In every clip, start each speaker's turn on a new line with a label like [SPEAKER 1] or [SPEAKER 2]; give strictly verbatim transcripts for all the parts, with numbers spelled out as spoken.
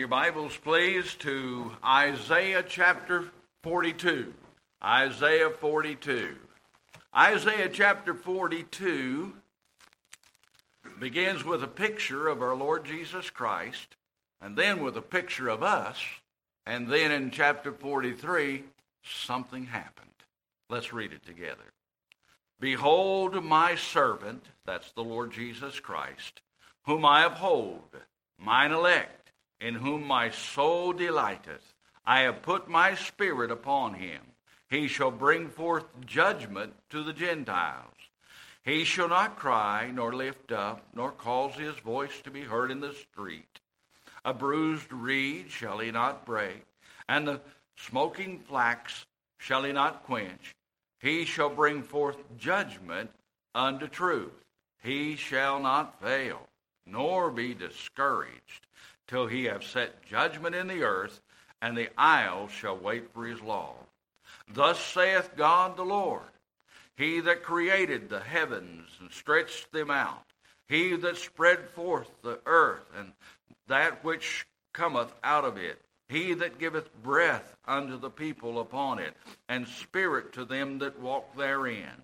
[SPEAKER 1] Your Bibles, please, to Isaiah chapter forty-two. Isaiah forty-two. Isaiah chapter forty-two begins with a picture of our Lord Jesus Christ, and then with a picture of us, and then in chapter forty-three, something happened. Let's read it together. Behold my servant, that's the Lord Jesus Christ, whom I uphold, mine elect, in whom my soul delighteth. I have put my spirit upon him. He shall bring forth judgment to the Gentiles. He shall not cry, nor lift up, nor cause his voice to be heard in the street. A bruised reed shall he not break, and the smoking flax shall he not quench. He shall bring forth judgment unto truth. He shall not fail, nor be discouraged, till he have set judgment in the earth, and the isles shall wait for his law. Thus saith God the Lord, he that created the heavens and stretched them out, he that spread forth the earth and that which cometh out of it, he that giveth breath unto the people upon it, and spirit to them that walk therein.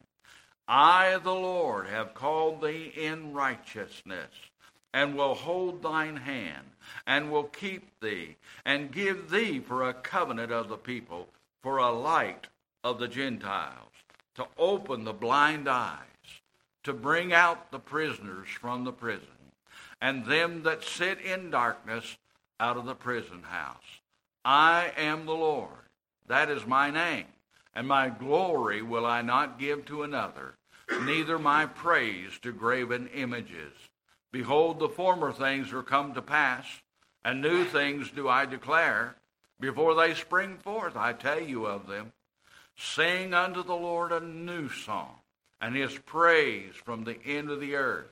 [SPEAKER 1] I, the Lord, have called thee in righteousness, and will hold thine hand, and will keep thee, and give thee for a covenant of the people, for a light of the Gentiles, to open the blind eyes, to bring out the prisoners from the prison, and them that sit in darkness out of the prison house. I am the Lord, that is my name, and my glory will I not give to another, neither my praise to graven images. Behold, the former things are come to pass, and new things do I declare. Before they spring forth, I tell you of them. Sing unto the Lord a new song, and his praise from the end of the earth.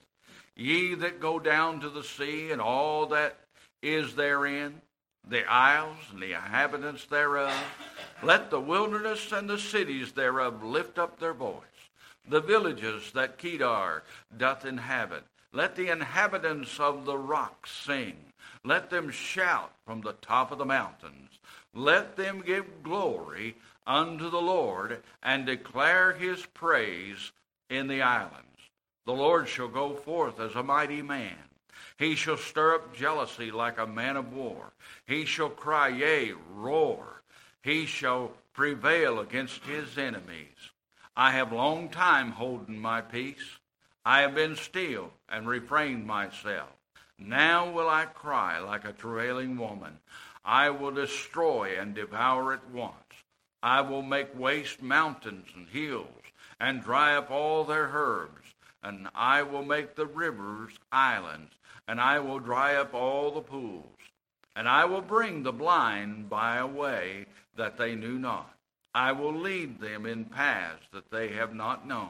[SPEAKER 1] Ye that go down to the sea, and all that is therein, the isles and the inhabitants thereof, let the wilderness and the cities thereof lift up their voice. The villages that Kedar doth inhabit, let the inhabitants of the rocks sing. Let them shout from the top of the mountains. Let them give glory unto the Lord, and declare his praise in the islands. The Lord shall go forth as a mighty man. He shall stir up jealousy like a man of war. He shall cry, yea, roar. He shall prevail against his enemies. I have long time holden my peace. I have been still and refrained myself. Now will I cry like a travailing woman. I will destroy and devour at once. I will make waste mountains and hills, and dry up all their herbs. And I will make the rivers islands, and I will dry up all the pools. And I will bring the blind by a way that they knew not. I will lead them in paths that they have not known.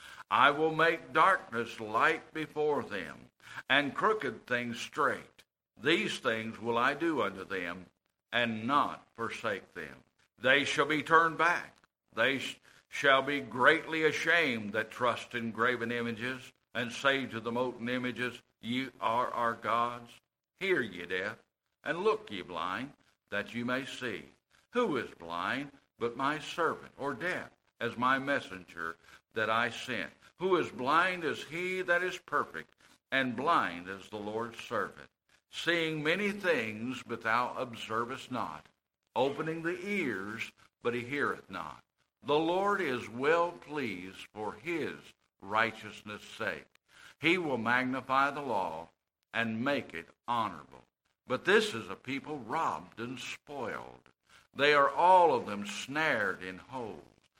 [SPEAKER 1] I will make darkness light before them, and crooked things straight. These things will I do unto them, and not forsake them. They shall be turned back. They sh- shall be greatly ashamed that trust in graven images, and say to the molten images, Ye are our gods. Hear, ye deaf, and look, ye blind, that you may see. Who is blind but my servant, or deaf as my messenger that I sent? Who is blind as he that is perfect, and blind as the Lord's servant, seeing many things, but thou observest not, opening the ears, but he heareth not. The Lord is well pleased for his righteousness' sake. He will magnify the law and make it honorable. But this is a people robbed and spoiled. They are all of them snared in holes,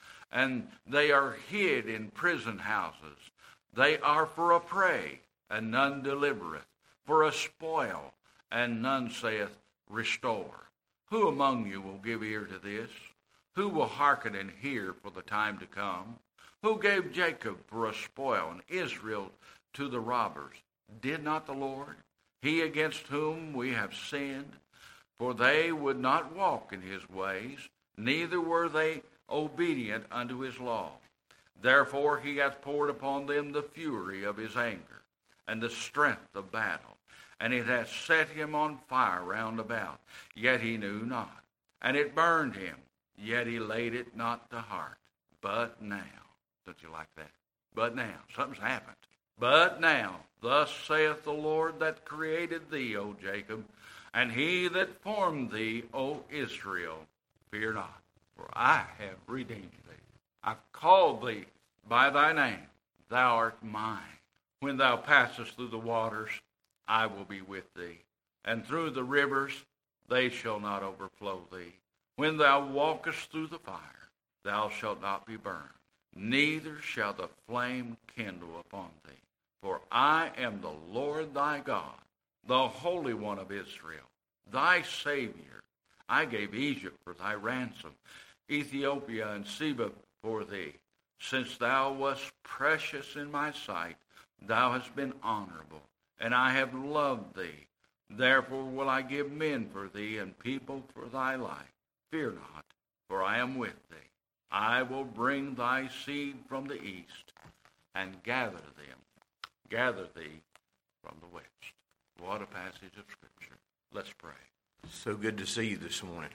[SPEAKER 1] and they are hid in prison houses. They are for a prey, and none delivereth, for a spoil, and none saith, Restore. Who among you will give ear to this? Who will hearken and hear for the time to come? Who gave Jacob for a spoil, and Israel to the robbers? Did not the Lord? He against whom we have sinned? For they would not walk in his ways, neither were they obedient unto his law. Therefore he hath poured upon them the fury of his anger, and the strength of battle. and it hath set him on fire round about, yet he knew not. And it burned him, yet he laid it not to heart. But now, don't you like that? But now, something's happened. But now, thus saith the Lord that created thee, O Jacob, and he that formed thee, O Israel, fear not, for I have redeemed thee. I've called thee by thy name. Thou art mine. When thou passest through the waters, I will be with thee. And through the rivers, they shall not overflow thee. When thou walkest through the fire, thou shalt not be burned, neither shall the flame kindle upon thee. For I am the Lord thy God, the Holy One of Israel, thy Savior. I gave Egypt for thy ransom, Ethiopia and Seba for thee. Since thou wast precious in my sight, thou hast been honorable, and I have loved thee. Therefore will I give men for thee and people for thy life. Fear not, for I am with thee. I will bring thy seed from the east, and gather them, gather thee from the west. What a passage of Scripture. Let's pray.
[SPEAKER 2] So good to see you this morning.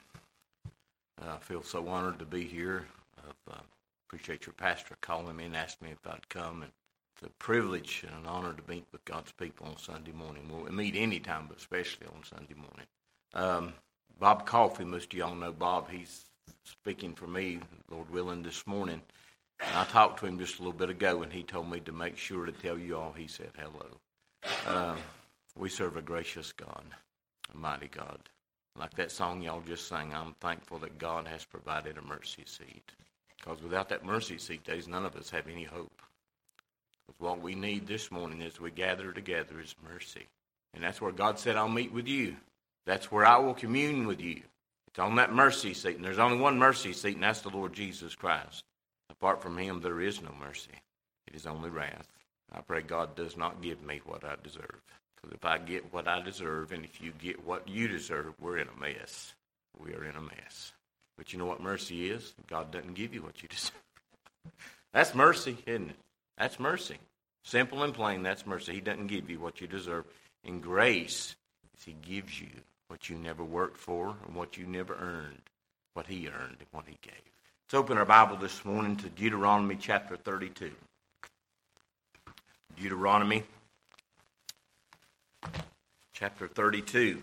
[SPEAKER 2] Uh, I feel so honored to be here. I uh, appreciate your pastor calling me and asking me if I'd come. And it's a privilege and an honor to meet with God's people on Sunday morning. We'll meet any time, but especially on Sunday morning. Um, Bob Coffey, most of y'all know Bob. He's speaking for me, Lord willing, this morning. And I talked to him just a little bit ago, and he told me to make sure to tell you all he said hello. Uh, we serve a gracious God, a mighty God. Like that song y'all just sang, I'm thankful that God has provided a mercy seat. Because without that mercy seat, there's none of us have any hope. Because what we need this morning as we gather together is mercy. And that's where God said, I'll meet with you. That's where I will commune with you. It's on that mercy seat. And there's only one mercy seat, and that's the Lord Jesus Christ. Apart from him, there is no mercy. It is only wrath. I pray God does not give me what I deserve. Because if I get what I deserve, and if you get what you deserve, we're in a mess. We are in a mess. But you know what mercy is? God doesn't give you what you deserve. That's mercy, isn't it? That's mercy. Simple and plain, that's mercy. He doesn't give you what you deserve. And grace is he gives you what you never worked for and what you never earned, what he earned and what he gave. Let's open our Bible this morning to Deuteronomy chapter thirty-two. Deuteronomy chapter thirty-two.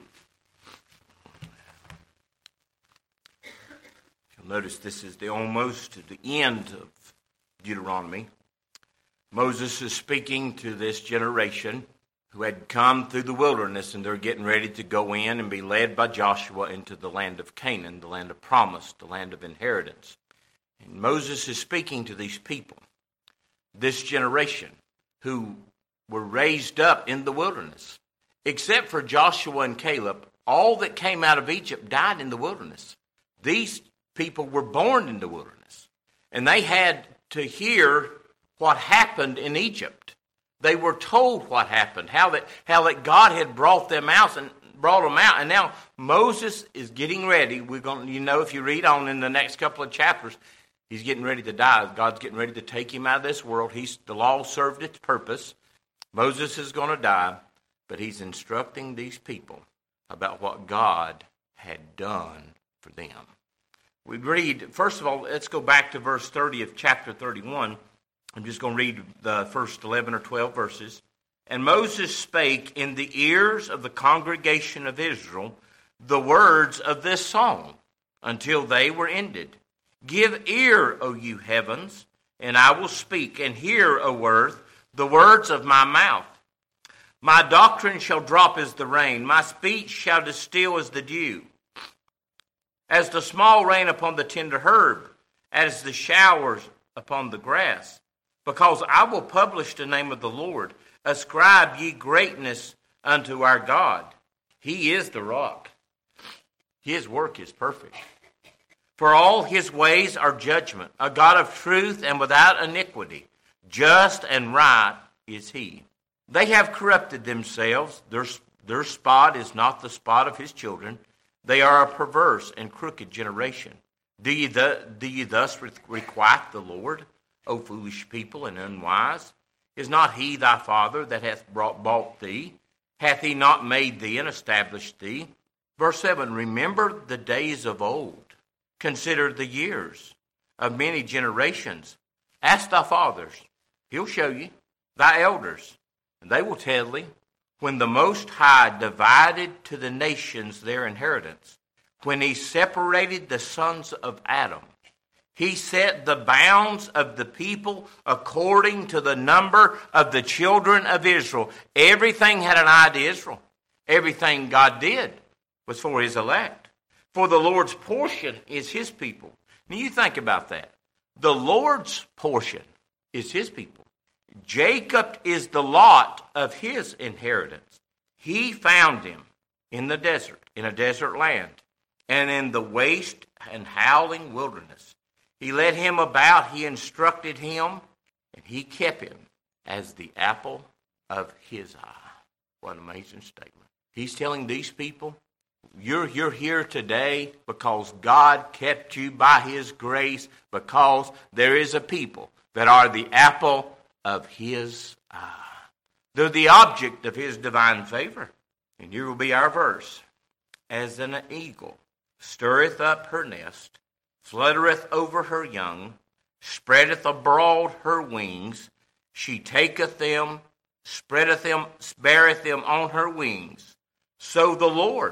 [SPEAKER 2] You'll notice this is the almost to the end of Deuteronomy. Moses is speaking to this generation who had come through the wilderness, and they're getting ready to go in and be led by Joshua into the land of Canaan, the land of promise, the land of inheritance. And Moses is speaking to these people, this generation, who were raised up in the wilderness. Except for Joshua and Caleb, all that came out of Egypt died in the wilderness. These people were born in the wilderness, and they had to hear what happened in Egypt. They were told what happened, how that how that God had brought them out and brought them out, and now Moses is getting ready. We're going, you know, if you read on in the next couple of chapters, he's getting ready to die. God's getting ready to take him out of this world. He's the law served its purpose. Moses is going to die, but he's instructing these people about what God had done for them. We read, first of all, let's go back to verse thirty of chapter thirty-one. I'm just going to read the first eleven or twelve verses. And Moses spake in the ears of the congregation of Israel the words of this song until they were ended. Give ear, O you heavens, and I will speak, and hear, O earth, the words of my mouth. My doctrine shall drop as the rain, my speech shall distill as the dew, as the small rain upon the tender herb, as the showers upon the grass. Because I will publish the name of the Lord. Ascribe ye greatness unto our God. He is the rock. His work is perfect. For all his ways are judgment, a God of truth and without iniquity. Just and right is he. They have corrupted themselves. Their, their spot is not the spot of his children. They are a perverse and crooked generation. Do ye, the, do ye thus requite the Lord, O foolish people and unwise? Is not he thy father that hath brought, bought thee? Hath he not made thee and established thee? Verse seven, remember the days of old. Consider the years of many generations. Ask thy fathers, he'll show you, thy elders, and they will tell thee, when the Most High divided to the nations their inheritance, when he separated the sons of Adam, he set the bounds of the people according to the number of the children of Israel. Everything had an eye to Israel. Everything God did was for his elect. For the Lord's portion is his people. Now you think about that. The Lord's portion is his people. Jacob is the lot of his inheritance. He found him in the desert, in a desert land, and in the waste and howling wilderness. He led him about, he instructed him, and he kept him as the apple of his eye. What an amazing statement. He's telling these people, you're, you're here today because God kept you by his grace, because there is a people that are the apple of his eye. They're the object of his divine favor. And here will be our verse. As an eagle stirreth up her nest, fluttereth over her young, spreadeth abroad her wings, she taketh them, spreadeth them, beareth them on her wings. So the Lord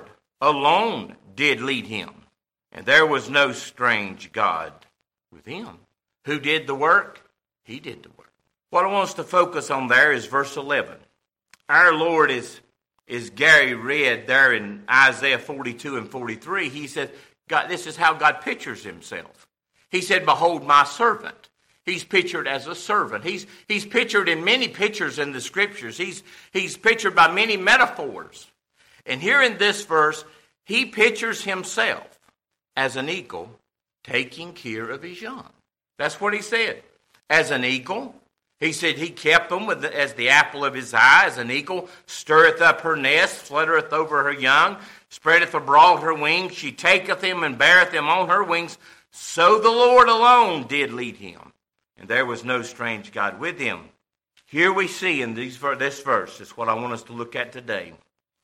[SPEAKER 2] alone did lead him, and there was no strange God with him. Who did the work? He did the work. What I want us to focus on there is verse eleven. Our Lord is, is Gary read there in Isaiah forty-two and forty-three. He said, God, this is how God pictures himself. He said, behold my servant. He's pictured as a servant. He's, he's pictured in many pictures in the scriptures. He's, he's pictured by many metaphors. And here in this verse, he pictures himself as an eagle taking care of his young. That's what he said. As an eagle, he said he kept them with the, as the apple of his eye. As an eagle stirreth up her nest, fluttereth over her young, spreadeth abroad her wings. She taketh them and beareth them on her wings. So the Lord alone did lead him, and there was no strange God with him. Here we see in these, this verse, is what I want us to look at today.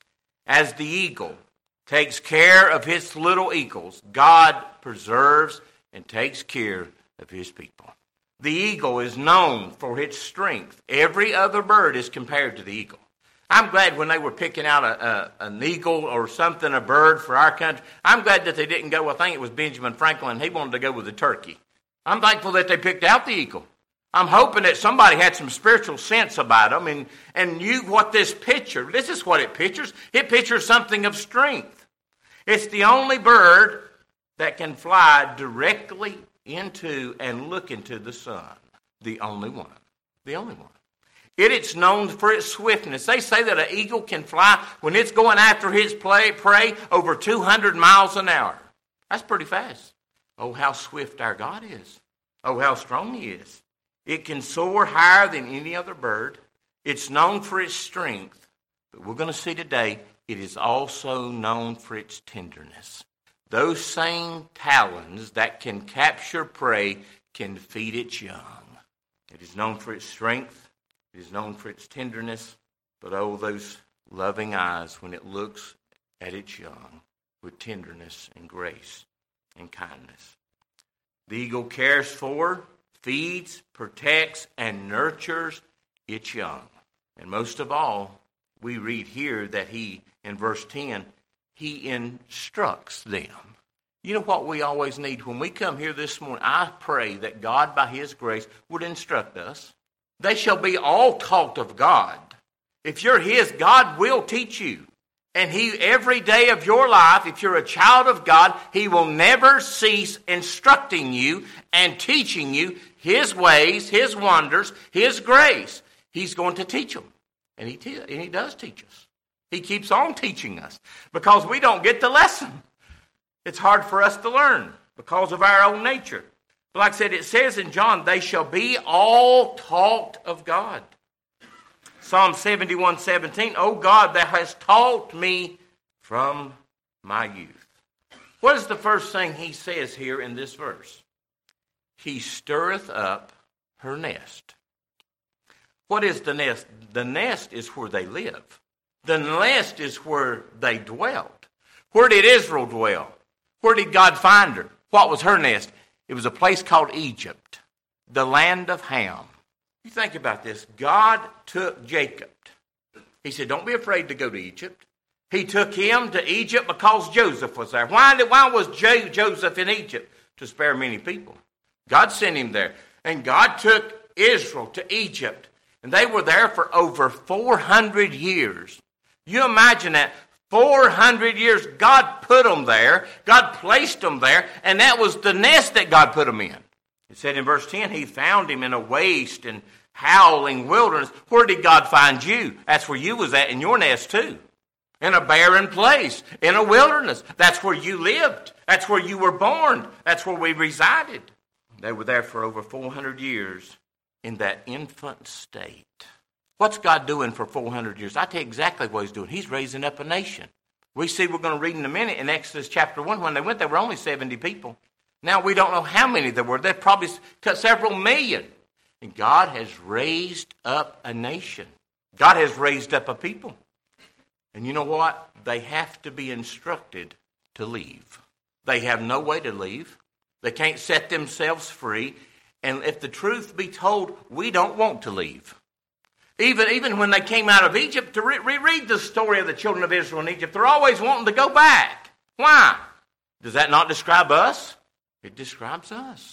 [SPEAKER 2] As the eagle takes care of his little eagles, God preserves and takes care of his people. The eagle is known for its strength. Every other bird is compared to the eagle. I'm glad when they were picking out a, a, an eagle or something, a bird for our country, I'm glad that they didn't go, I think it was Benjamin Franklin, he wanted to go with the turkey. I'm thankful that they picked out the eagle. I'm hoping that somebody had some spiritual sense about them and, and knew what this picture, this is what it pictures. It pictures something of strength. It's the only bird that can fly directly into and look into the sun. The only one. The only one. It is known for its swiftness. They say that an eagle can fly when it's going after its prey over two hundred miles an hour. That's pretty fast. Oh, how swift our God is. Oh, how strong he is. It can soar higher than any other bird. It's known for its strength. But we're going to see today, it is also known for its tenderness. Those same talons that can capture prey can feed its young. It is known for its strength. It is known for its tenderness. But oh, those loving eyes when it looks at its young with tenderness and grace and kindness. The eagle cares for, feeds, protects, and nurtures its young. And most of all, we read here that he, in verse ten, he instructs them. You know what we always need? When we come here this morning, I pray that God, by his grace, would instruct us. They shall be all taught of God. If you're his, God will teach you. And he, every day of your life, if you're a child of God, he will never cease instructing you and teaching you his ways, his wonders, his grace. He's going to teach them. And he, te- and he does teach us. He keeps on teaching us because we don't get the lesson. It's hard for us to learn because of our own nature. But like I said, it says in John, they shall be all taught of God. Psalm seventy-one seventeen, O God, thou hast taught me from my youth. What is the first thing he says here in this verse? He stirreth up her nest. What is the nest? The nest is where they live. The nest is where they dwelt. Where did Israel dwell? Where did God find her? What was her nest? It was a place called Egypt, the land of Ham. You think about this. God took Jacob. He said, don't be afraid to go to Egypt. He took him to Egypt because Joseph was there. Why, did, why was J- Joseph in Egypt? To spare many people. God sent him there. And God took Israel to Egypt. And they were there for over four hundred years. You imagine that. four hundred years. God put them there. God placed them there. And that was the nest that God put them in. It said in verse ten, he found him in a waste and howling wilderness. Where did God find you? That's where you was at in your nest too. In a barren place, in a wilderness. That's where you lived. That's where you were born. That's where we resided. They were there for over four hundred years in that infant state. What's God doing for four hundred years? I tell you exactly what he's doing. He's raising up a nation. We see, we're going to read in a minute in Exodus chapter one, when they went, there were only seventy people. Now we don't know how many there were. There probably several million. And God has raised up a nation. God has raised up a people. And you know what? They have to be instructed to leave. They have no way to leave. They can't set themselves free. And if the truth be told, we don't want to leave. Even, even when they came out of Egypt, to re- reread the story of the children of Israel in Egypt, they're always wanting to go back. Why? Does that not describe us? It describes us.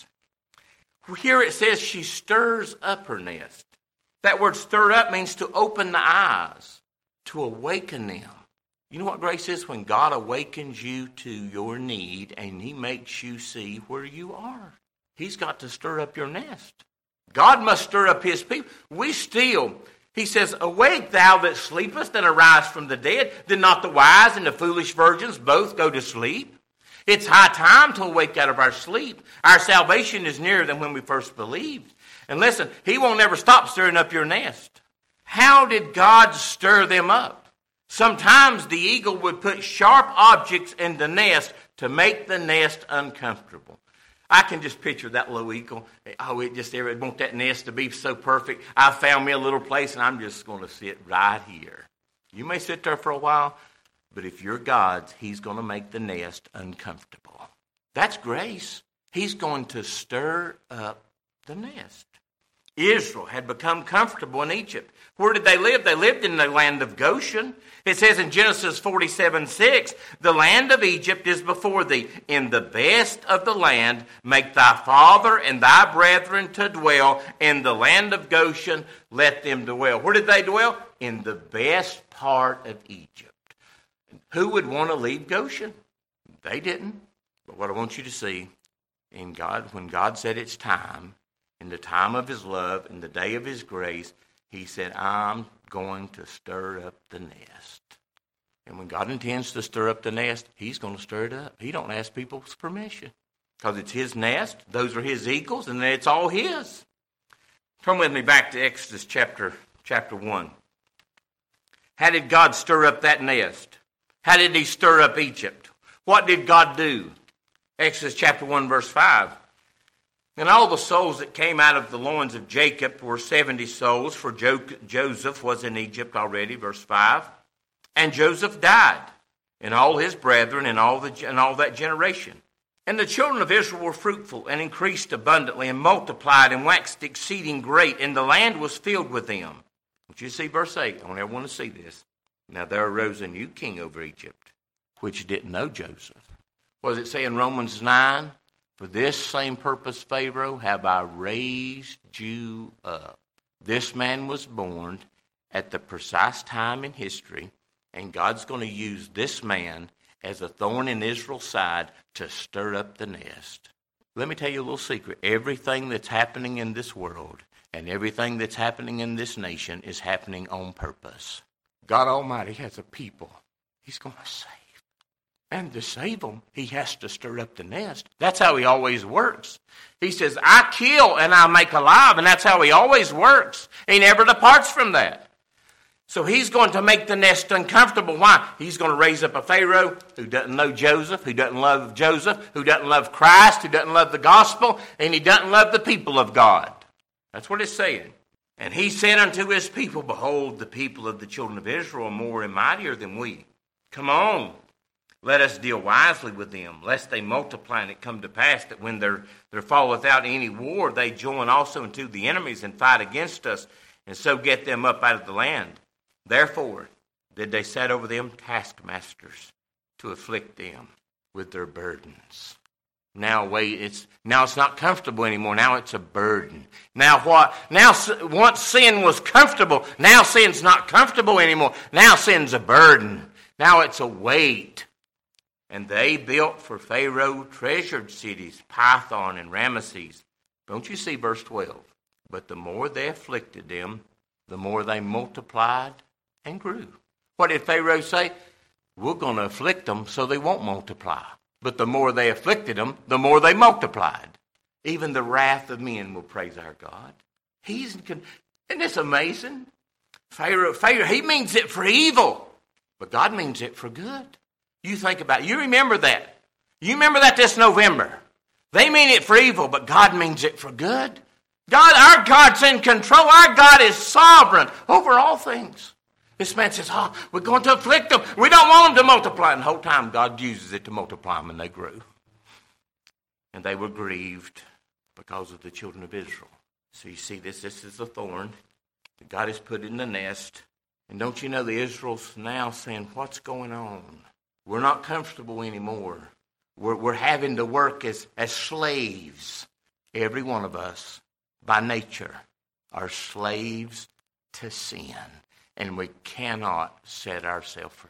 [SPEAKER 2] Here it says she stirs up her nest. That word stir up means to open the eyes, to awaken them. You know what grace is? When God awakens you to your need and he makes you see where you are. He's got to stir up your nest. God must stir up his people. We still, he says, awake thou that sleepest and arise from the dead. Did not the wise and the foolish virgins both go to sleep? It's high time to awake out of our sleep. Our salvation is nearer than when we first believed. And listen, he won't ever stop stirring up your nest. How did God stir them up? Sometimes the eagle would put sharp objects in the nest to make the nest uncomfortable. I can just picture that little eagle. Oh, it just it want that nest to be so perfect. I found me a little place and I'm just going to sit right here. You may sit there for a while, but if you're God's, he's going to make the nest uncomfortable. That's grace. He's going to stir up the nest. Israel had become comfortable in Egypt. Where did they live? They lived in the land of Goshen. It says in Genesis forty-seven six, the land of Egypt is before thee. In the best of the land, make thy father and thy brethren to dwell. In the land of Goshen, let them dwell. Where did they dwell? In the best part of Egypt. Who would want to leave Goshen? They didn't. But what I want you to see, in God, when God said it's time, in the time of his love, in the day of his grace, he said, I'm going to stir up the nest. And when God intends to stir up the nest, he's going to stir it up. He don't ask people's permission. Because it's his nest, those are his eagles, and it's all his. Turn with me back to Exodus chapter, chapter one. How did God stir up that nest? How did he stir up Egypt? What did God do? Exodus chapter one, verse five. And all the souls that came out of the loins of Jacob were seventy souls, for jo- Joseph was in Egypt already, verse five. And Joseph died, and all his brethren, and all, the, and all that generation. And the children of Israel were fruitful, and increased abundantly, and multiplied, and waxed exceeding great, and the land was filled with them. Would you see verse eight? I don't ever want to see this. Now there arose a new king over Egypt, which didn't know Joseph. What does it say in Romans nine? For this same purpose, Pharaoh, have I raised you up. This man was born at the precise time in history, and God's going to use this man as a thorn in Israel's side to stir up the nest. Let me tell you a little secret. Everything that's happening in this world and everything that's happening in this nation is happening on purpose. God Almighty has a people he's going to save. And to save them, he has to stir up the nest. That's how he always works. He says, I kill and I make alive, and that's how he always works. He never departs from that. So he's going to make the nest uncomfortable. Why? He's going to raise up a Pharaoh who doesn't know Joseph, who doesn't love Joseph, who doesn't love Christ, who doesn't love the gospel, and he doesn't love the people of God. That's what it's saying. And he said unto his people, behold, the people of the children of Israel are more and mightier than we. Come on, let us deal wisely with them, lest they multiply, and it come to pass that when there, there falleth out any war, they join also unto the enemies and fight against us, and so get them up out of the land. Therefore did they set over them taskmasters to afflict them with their burdens. Now wait, it's now it's not comfortable anymore. Now it's a burden. Now what? Now once sin was comfortable, now sin's not comfortable anymore. Now sin's a burden. Now it's a weight. And they built for Pharaoh treasured cities, Pithom and Ramesses. Don't you see verse twelve? But the more they afflicted them, the more they multiplied and grew. What did Pharaoh say? We're going to afflict them so they won't multiply. But the more they afflicted them, the more they multiplied. Even the wrath of men will praise our God. He's, isn't this amazing? Pharaoh, Pharaoh, he means it for evil, but God means it for good. You think about it. You remember that. You remember that this November. They mean it for evil, but God means it for good. God, our God's in control. Our God is sovereign over all things. This man says, oh, we're going to afflict them. We don't want them to multiply. And the whole time God uses it to multiply them, and they grew. And they were grieved because of the children of Israel. So you see this, this is a thorn that God has put in the nest. And don't you know the Israel's now saying, what's going on? We're not comfortable anymore. We're, we're having to work as, as slaves. Every one of us, by nature, are slaves to sin. And we cannot set ourselves free.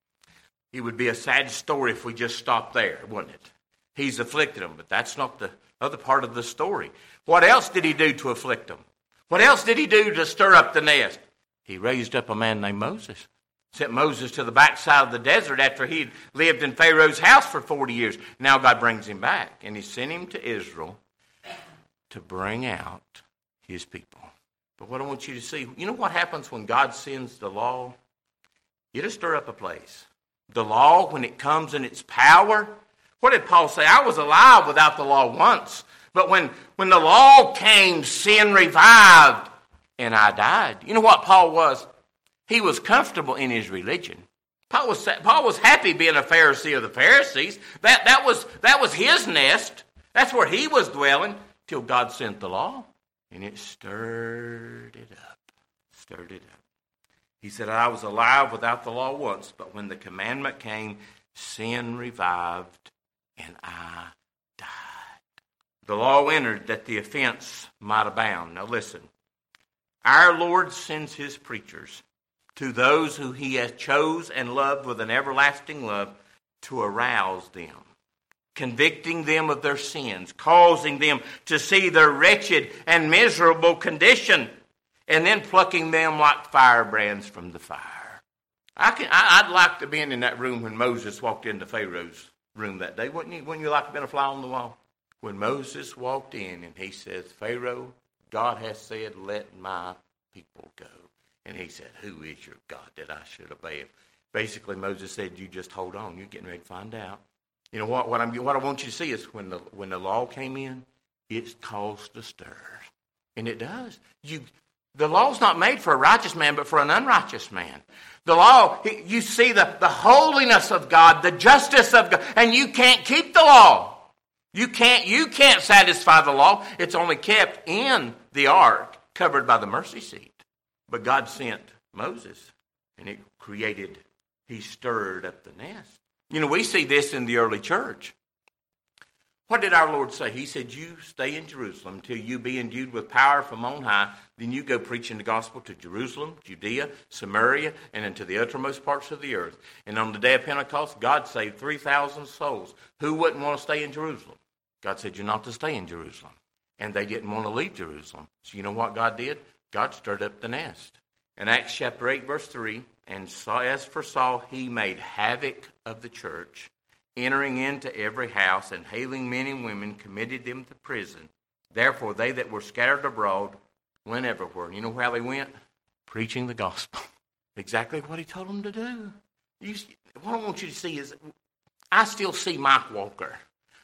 [SPEAKER 2] It would be a sad story if we just stopped there, wouldn't it? He's afflicted them, but that's not the other part of the story. What else did he do to afflict them? What else did he do to stir up the nest? He raised up a man named Moses. Sent Moses to the backside of the desert after he'd lived in Pharaoh's house for forty years. Now God brings him back, and he sent him to Israel to bring out his people. But what I want you to see, you know what happens when God sends the law? It'll stir up a place. The law, when it comes in its power, what did Paul say? I was alive without the law once. But when, when the law came, sin revived, and I died. You know what Paul was? He was comfortable in his religion. Paul was, Paul was happy being a Pharisee of the Pharisees. That, that, was, that was his nest. That's where he was dwelling till God sent the law. And it stirred it up, stirred it up. He said, I was alive without the law once, but when the commandment came, sin revived, and I died. The law entered that the offense might abound. Now listen, our Lord sends his preachers to those who he has chose and loved with an everlasting love to arouse them, convicting them of their sins, causing them to see their wretched and miserable condition, and then plucking them like firebrands from the fire. I can, I, I'd like to be in that room when Moses walked into Pharaoh's room that day. Wouldn't you, wouldn't you like to have been a fly on the wall? When Moses walked in and he says, Pharaoh, God has said, let my people go. And he said, who is your God that I should obey him? Basically, Moses said, you just hold on. You're getting ready to find out. You know what? What, I'm, what I want you to see is when the when the law came in, it caused a stir, and it does. You, the law's not made for a righteous man, but for an unrighteous man. The law, you see the, the holiness of God, the justice of God, and you can't keep the law. You can't you can't satisfy the law. It's only kept in the ark, covered by the mercy seat. But God sent Moses, and it created. He stirred up the nest. You know, we see this in the early church. What did our Lord say? He said, you stay in Jerusalem until you be endued with power from on high. Then you go preaching the gospel to Jerusalem, Judea, Samaria, and into the uttermost parts of the earth. And on the day of Pentecost, God saved three thousand souls. Who wouldn't want to stay in Jerusalem? God said, you're not to stay in Jerusalem. And they didn't want to leave Jerusalem. So you know what God did? God stirred up the nest. In Acts chapter eight, verse three, and as for Saul, he made havoc of the church, entering into every house and hailing men and women, committed them to prison. Therefore, they that were scattered abroad went everywhere. You know how they went? Preaching the gospel. Exactly what he told them to do. You, what I want you to see is, I still see Mike Walker.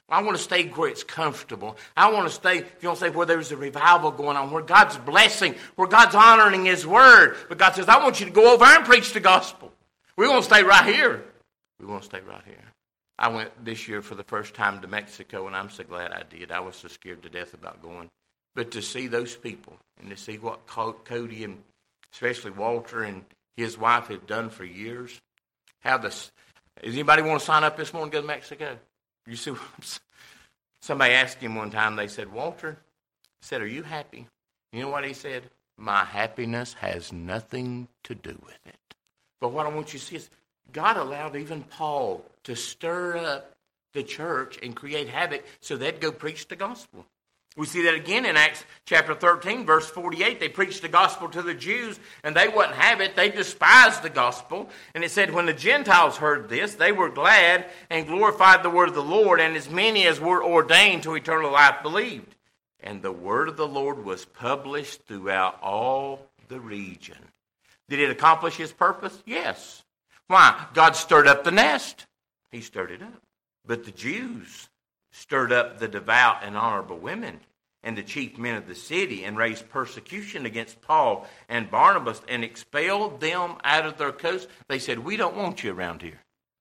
[SPEAKER 2] I want to stay where it's comfortable. I want to stay, if you want to say, where there's a revival going on, where God's blessing, where God's honoring His Word. But God says, I want you to go over and preach the gospel. We want to stay right here. We want to stay right here. I went this year for the first time to Mexico, and I'm so glad I did. I was so scared to death about going. But to see those people and to see what Cody and especially Walter and his wife have done for years, how this, does anybody want to sign up this morning to go to Mexico? You see, somebody asked him one time, they said, Walter, said, are you happy? You know what he said? My happiness has nothing to do with it. But what I want you to see is God allowed even Paul to stir up the church and create havoc so they'd go preach the gospel. We see that again in Acts chapter thirteen, verse forty-eight. They preached the gospel to the Jews, and they wouldn't have it. They despised the gospel. And it said, when the Gentiles heard this, they were glad and glorified the word of the Lord, and as many as were ordained to eternal life believed. And the word of the Lord was published throughout all the region. Did it accomplish His purpose? Yes. Why? God stirred up the nest. He stirred it up. But the Jews stirred up the devout and honorable women and the chief men of the city and raised persecution against Paul and Barnabas and expelled them out of their coast. They said, we don't want you around here.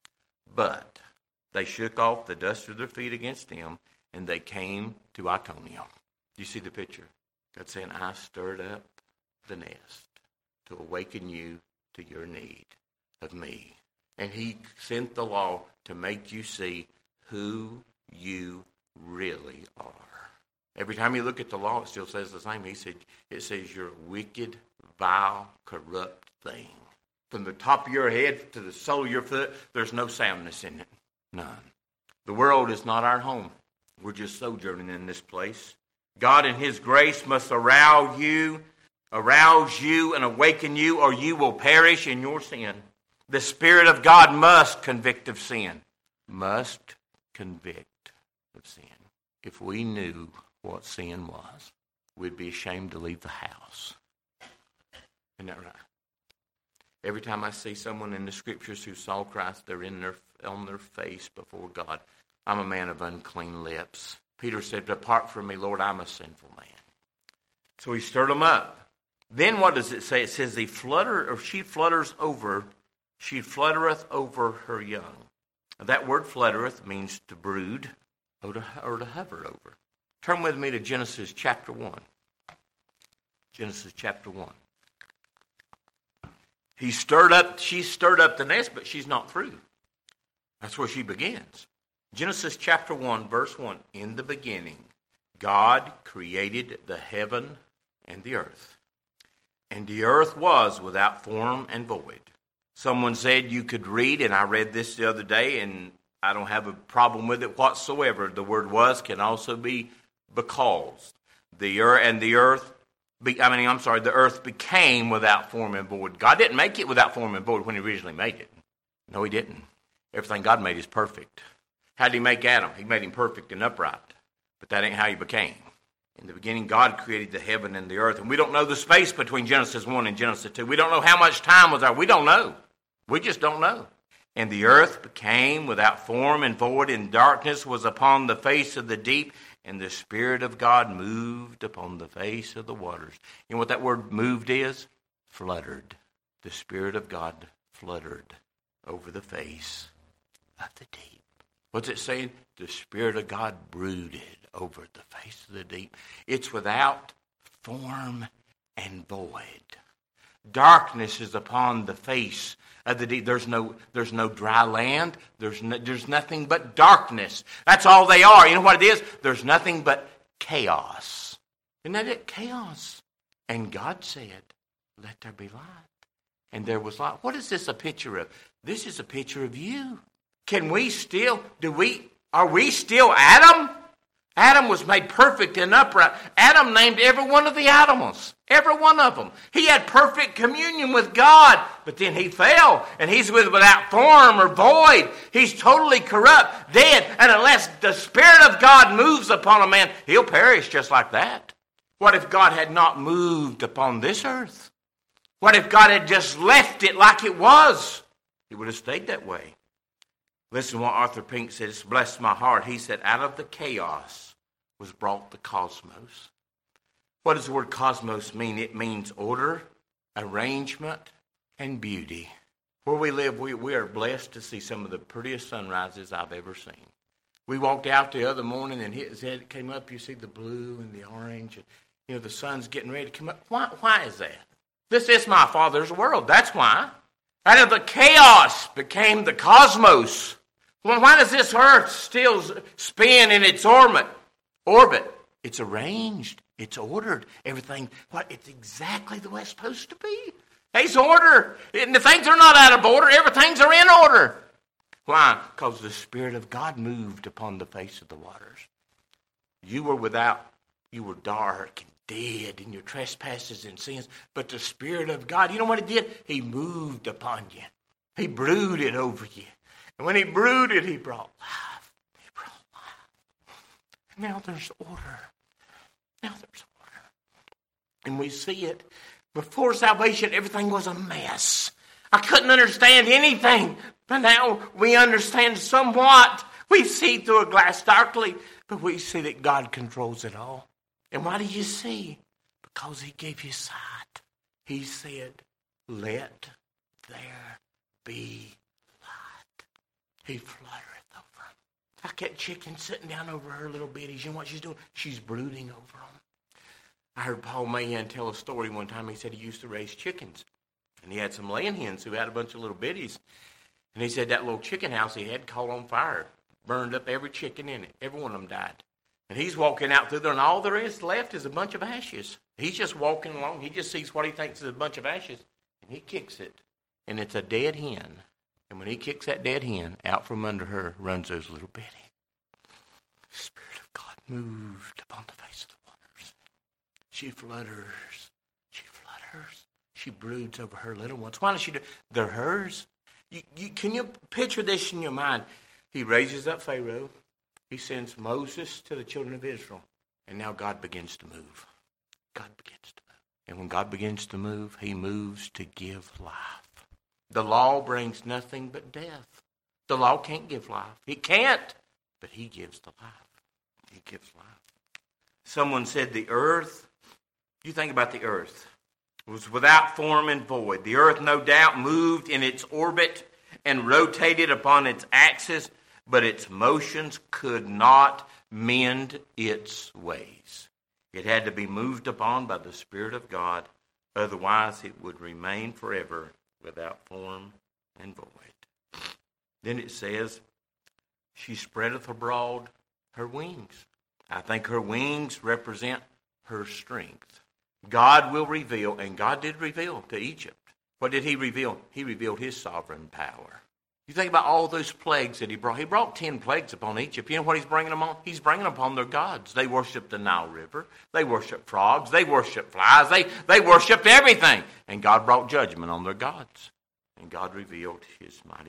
[SPEAKER 2] But they shook off the dust of their feet against them, and they came to Iconium. Do you see the picture? God saying, I stirred up the nest to awaken you to your need of me. And He sent the law to make you see who you really are. Every time you look at the law, it still says the same. He said, it says you're a wicked, vile, corrupt thing. From the top of your head to the sole of your foot, there's no soundness in it. None. The world is not our home. We're just sojourning in this place. God in His grace must arouse you, arouse you and awaken you, or you will perish in your sin. The Spirit of God must convict of sin. Must convict of sin. If we knew what sin was, we'd be ashamed to leave the house. Isn't that right? Every time I see someone in the Scriptures who saw Christ, they're in their, on their face before God. I'm a man of unclean lips. Peter said, depart from me, Lord, I'm a sinful man. So He stirred them up. Then what does it say? It says, he flutter, or she flutters over, she fluttereth over her young. That word fluttereth means to brood or to, or to hover over. Turn with me to Genesis chapter one. Genesis chapter one. He stirred up, she stirred up the nest, but she's not through. That's where she begins. Genesis chapter one, verse one. In the beginning, God created the heaven and the earth. And the earth was without form and void. Someone said you could read, and I read this the other day, and I don't have a problem with it whatsoever. The word was can also be because. The earth and the earth, be, I mean, I'm sorry, the earth became without form and void. God didn't make it without form and void when He originally made it. No, He didn't. Everything God made is perfect. How did He make Adam? He made him perfect and upright. But that ain't how he became. In the beginning, God created the heaven and the earth. And we don't know the space between Genesis one and Genesis two. We don't know how much time was there. We don't know. We just don't know. And the earth became without form and void, and darkness was upon the face of the deep, and the Spirit of God moved upon the face of the waters. You know what that word moved is? Fluttered. The Spirit of God fluttered over the face of the deep. What's it saying? The Spirit of God brooded over the face of the deep. It's without form and void. Darkness is upon the face of the deep. There's no, there's no dry land. There's no, there's nothing but darkness. That's all they are. You know what it is? There's nothing but chaos. Isn't that it? Chaos. And God said, let there be light. And there was light. What is this a picture of? This is a picture of you. Can we still, do we, are we still Adam? Adam was made perfect and upright. Adam named every one of the animals. Every one of them. He had perfect communion with God. But then he fell. And he's without form or void. He's totally corrupt, dead. And unless the Spirit of God moves upon a man, he'll perish just like that. What if God had not moved upon this earth? What if God had just left it like it was? It would have stayed that way. Listen to what Arthur Pink said. It's blessed my heart. He said, out of the chaos was brought the cosmos. What does the word cosmos mean? It means order, arrangement, and beauty. Where we live, we, we are blessed to see some of the prettiest sunrises I've ever seen. We walked out the other morning and his head came up. You see the blue and the orange. And, you know, the sun's getting ready to come up. Why, why is that? This is my Father's world. That's why. Out of the chaos became the cosmos. Well, why does this earth still spin in its orbit? Orbit. It's arranged. It's ordered. Everything, what? It's exactly the way it's supposed to be. It's order. And the things are not out of order. Everything's are in order. Why? Because the Spirit of God moved upon the face of the waters. You were without, you were dark and dead in your trespasses and sins. But the Spirit of God, you know what He did? He moved upon you. He brooded over you. And when He brooded, He brought life. He brought life. Now there's order. Now there's order. And we see it. Before salvation, everything was a mess. I couldn't understand anything. But now we understand somewhat. We see through a glass darkly, but we see that God controls it all. And why do you see? Because He gave you sight. He said, let there be light. He fluttereth over them. Like that chicken sitting down over her little bitties. You know what she's doing? She's brooding over them. I heard Paul Mahan tell a story one time. He said he used to raise chickens. And he had some laying hens who had a bunch of little bitties. And he said that little chicken house he had caught on fire. Burned up every chicken in it. Every one of them died. And he's walking out through there, and all there is left is a bunch of ashes. He's just walking along. He just sees what he thinks is a bunch of ashes. And he kicks it. And it's a dead hen. And when he kicks that dead hen, out from under her runs those little bitty. The Spirit of God moved upon the face of the waters. She flutters. She flutters. She broods over her little ones. Why does she do? They're hers. You, you, can you picture this in your mind? He raises up Pharaoh. He sends Moses to the children of Israel. And now God begins to move. God begins to move. And when God begins to move, He moves to give life. The law brings nothing but death. The law can't give life. It can't. But He gives the life. He gives life. Someone said the earth, you think about the earth. It was without form and void. The earth, no doubt, moved in its orbit and rotated upon its axis, but its motions could not mend its ways. It had to be moved upon by the Spirit of God, otherwise it would remain forever without form and void. Then it says, she spreadeth abroad her wings. I think her wings represent her strength. God will reveal, and God did reveal to Egypt. What did He reveal? He revealed His sovereign power. You think about all those plagues that He brought. He brought ten plagues upon Egypt. You know what He's bringing them on? He's bringing them upon their gods. They worshiped the Nile River. They worshiped frogs. They worshiped flies. They, they worshiped everything. And God brought judgment on their gods. And God revealed His mighty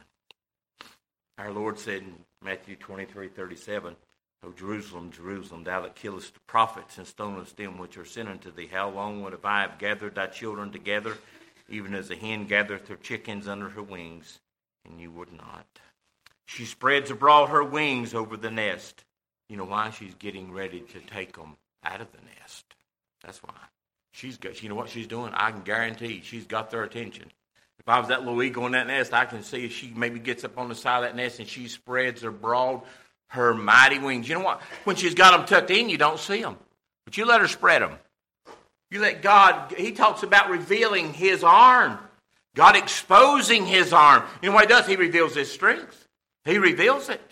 [SPEAKER 2] power. Our Lord said in Matthew twenty-three thirty-seven, O Jerusalem, Jerusalem, thou that killest the prophets and stonest them which are sent unto thee, how long would I have gathered thy children together, even as a hen gathereth her chickens under her wings, and you would not? She spreads abroad her wings over the nest. You know why? She's getting ready to take them out of the nest. That's why. She's got, you know what she's doing? I can guarantee she's got their attention. If I was that little eagle in that nest, I can see if she maybe gets up on the side of that nest and she spreads abroad her mighty wings. You know what? When she's got them tucked in, you don't see them. But you let her spread them. You let God, He talks about revealing His arm. God exposing His arm. You know what He does? He reveals His strength. He reveals it.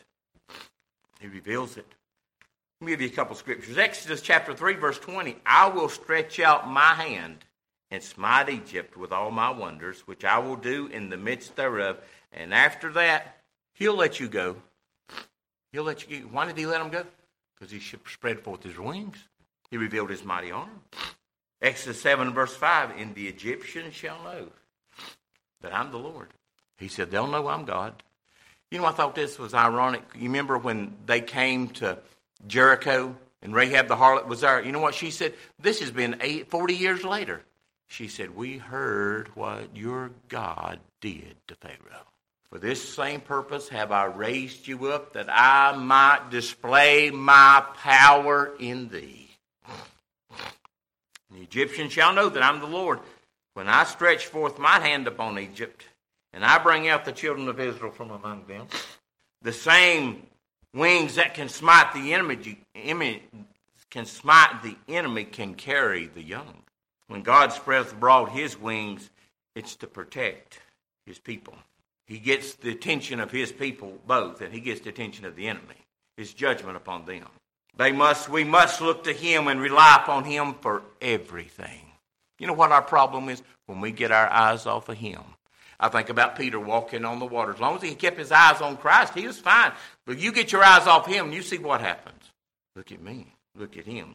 [SPEAKER 2] He reveals it. Let me give you a couple scriptures. Exodus chapter three, verse twenty. I will stretch out my hand and smite Egypt with all my wonders, which I will do in the midst thereof. And after that, He'll let you go. He'll let you go. Why did He let them go? Because He spread forth His wings. He revealed His mighty arm. Exodus seven, verse five. And the Egyptians shall know that I'm the Lord. He said, they'll know I'm God. You know, I thought this was ironic. You remember when they came to Jericho and Rahab the harlot was there? You know what she said? This has been eight, forty years later. She said, we heard what your God did to Pharaoh. For this same purpose have I raised you up, that I might display my power in thee. The Egyptians shall know that I am the Lord, when I stretch forth my hand upon Egypt, and I bring out the children of Israel from among them. The same wings that can smite the enemy, can smite the enemy can carry the young. When God spreads abroad his wings, it's to protect his people. He gets the attention of his people both, and he gets the attention of the enemy. His judgment upon them. They must, we must look to him and rely upon him for everything. You know what our problem is? When we get our eyes off of him. I think about Peter walking on the water. As long as he kept his eyes on Christ, he was fine. But you get your eyes off him, and you see what happens. Look at me. Look at him.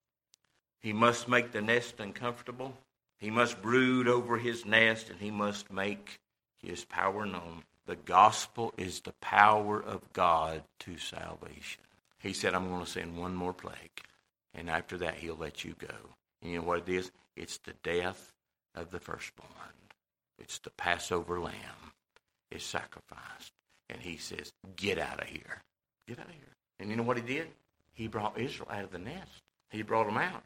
[SPEAKER 2] He must make the nest uncomfortable. He must brood over his nest, and he must make his power known. The gospel is the power of God to salvation. He said, I'm going to send one more plague. And after that, he'll let you go. And you know what it is? It's the death of the firstborn. It's the Passover lamb. It's sacrificed. And he says, get out of here. Get out of here. And you know what he did? He brought Israel out of the nest. He brought them out.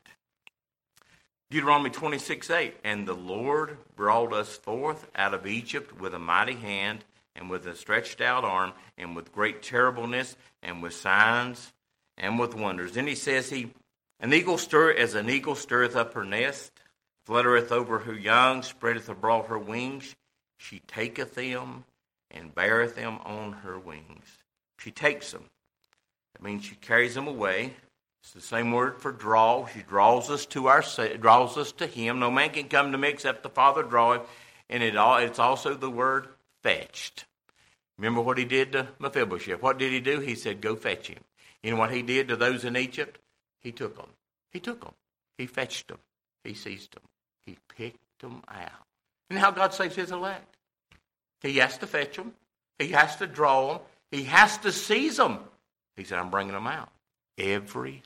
[SPEAKER 2] Deuteronomy twenty-six eight, and the Lord brought us forth out of Egypt with a mighty hand, and with a stretched out arm, and with great terribleness, and with signs, and with wonders. Then he says, he, an eagle stir as an eagle stirreth up her nest, fluttereth over her young, spreadeth abroad her wings. She taketh them, and beareth them on her wings. She takes them. That means she carries them away. It's the same word for draw. She draws us to our, draws us to him. No man can come to me except the Father draw him. And it all, it's also the word fetched. Remember what he did to Mephibosheth? What did he do? He said, go fetch him. You know what he did to those in Egypt? He took them. He took them. He fetched them. He seized them. He picked them out. And how God saves his elect. He has to fetch them. He has to draw them. He has to seize them. He said, I'm bringing them out. Every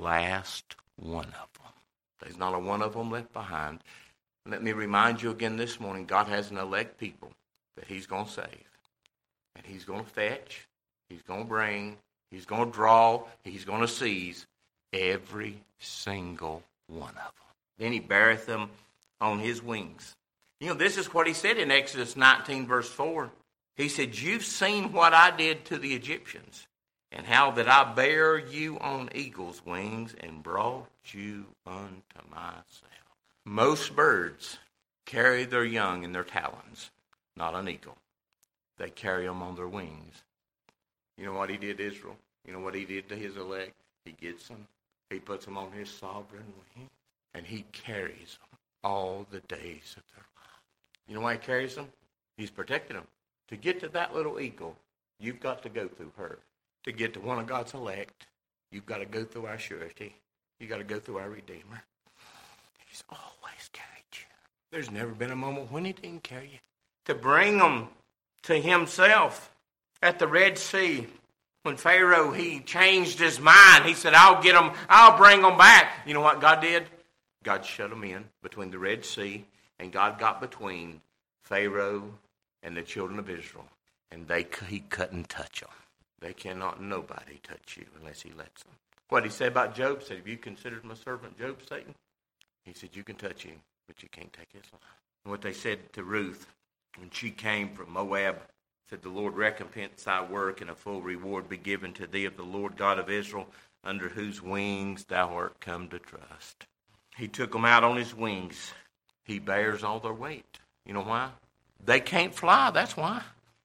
[SPEAKER 2] last one of them. There's not a one of them left behind. Let me remind you again this morning, God has an elect people that he's going to save. And he's going to fetch. He's going to bring. He's going to draw. He's going to seize every single one of them. Then he beareth them on his wings. You know, this is what he said in Exodus nineteen, verse four. He said, you've seen what I did to the Egyptians, and how that I bare you on eagle's wings and brought you unto myself. Most birds carry their young in their talons, not an eagle. They carry them on their wings. You know what he did to Israel? You know what he did to his elect? He gets them. He puts them on his sovereign wing, and he carries them all the days of their life. You know why he carries them? He's protecting them. To get to that little eagle, you've got to go through her. To get to one of God's elect, you've got to go through our surety. You've got to go through our Redeemer. He's always carried you. There's never been a moment when he didn't carry you. To bring them to himself at the Red Sea, when Pharaoh, he changed his mind. He said, I'll get them, I'll bring them back. You know what God did? God shut them in between the Red Sea, and God got between Pharaoh and the children of Israel. And they he couldn't touch them. They cannot nobody touch you unless he lets them. What he said about Job, said, have you considered my servant Job, Satan? He said, you can touch him, but you can't take his life. And what they said to Ruth when she came from Moab, said, the Lord recompense thy work, and a full reward be given to thee of the Lord God of Israel, under whose wings thou art come to trust. He took them out on his wings. He bears all their weight. You know why? They can't fly, that's why.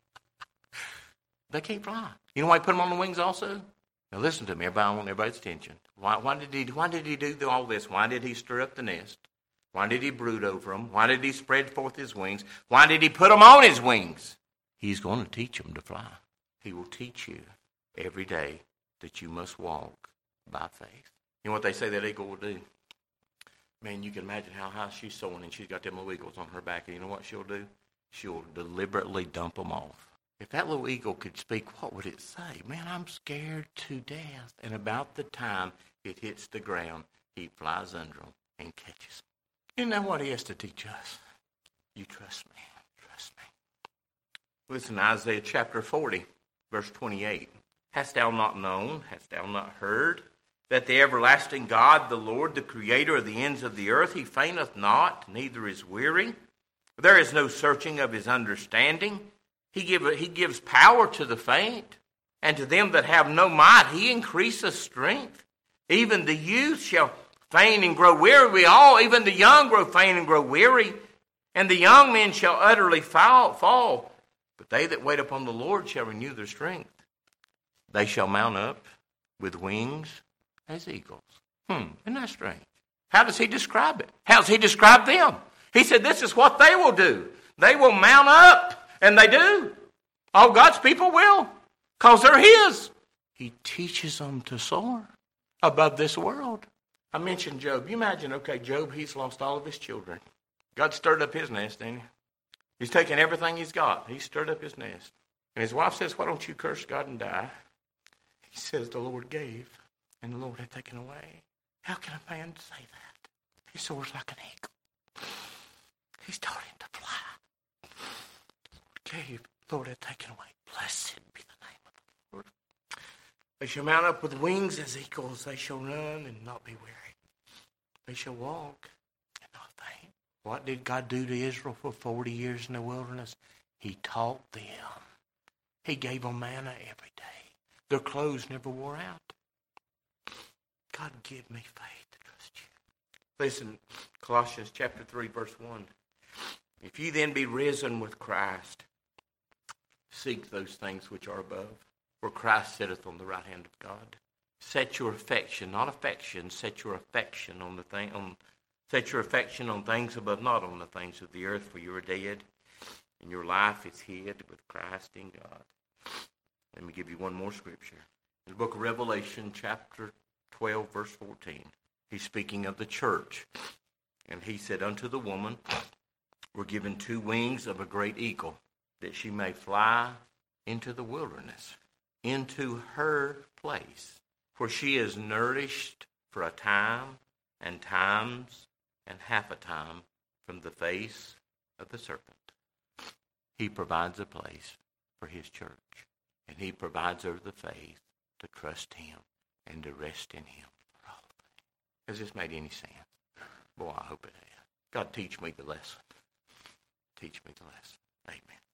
[SPEAKER 2] They can't fly. You know why he put them on the wings also? Now listen to me, everybody. I want everybody's attention. Why, why did he? Why did he do all this? Why did he stir up the nest? Why did he brood over them? Why did he spread forth his wings? Why did he put them on his wings? He's going to teach them to fly. He will teach you every day that you must walk by faith. You know what they say that eagle will do? Man, you can imagine how high she's soaring, and she's got them little eagles on her back. And you know what she'll do? She'll deliberately dump them off. If that little eagle could speak, what would it say? Man, I'm scared to death. And about the time it hits the ground, he flies under them and catches them. Isn't that what he has to teach us? You trust me. Trust me. Listen, Isaiah chapter forty, verse twenty-eight. Hast thou not known, hast thou not heard, that the everlasting God, the Lord, the creator of the ends of the earth, he fainteth not, neither is weary. There is no searching of his understanding. He, give, he gives power to the faint, and to them that have no might he increaseth strength. Even the youth shall faint and grow weary. We all, even the young, grow faint and grow weary. And the young men shall utterly fall, fall. But they that wait upon the Lord shall renew their strength. They shall mount up with wings as eagles. Hmm, isn't that strange? How does he describe it? How does he describe them? He said this is what they will do. They will mount up, and they do. All God's people will, because they're his. He teaches them to soar above this world. I mentioned Job. You imagine, okay, Job, he's lost all of his children. God stirred up his nest, didn't he? He's taken everything he's got. He stirred up his nest. And his wife says, why don't you curse God and die? He says, the Lord gave, and the Lord had taken away. How can a man say that? He soars like an eagle. He's taught him to fly. The Lord gave, the Lord had taken away. Blessed be the name of the Lord. They shall mount up with wings as eagles. They shall run and not be weary. They shall walk and not faint. What did God do to Israel for forty years in the wilderness? He taught them. He gave them manna every day. Their clothes never wore out. God, give me faith to trust you. Listen, Colossians chapter three, verse one. If you then be risen with Christ, seek those things which are above, where Christ sitteth on the right hand of God. Set your affection, not affection, set your affection on the thing on set your affection on things above, not on the things of the earth, for you are dead, and your life is hid with Christ in God. Let me give you one more scripture. In the book of Revelation, chapter twelve, verse fourteen. He's speaking of the church. And he said unto the woman, were given two wings of a great eagle, that she may fly into the wilderness, into her place, for she is nourished for a time, and times, and half a time, from the face of the serpent. He provides a place for his church, and he provides her the faith to trust him and to rest in him for all things. Has this made any sense? Boy, I hope it has. God, teach me the lesson. Teach me the lesson. Amen.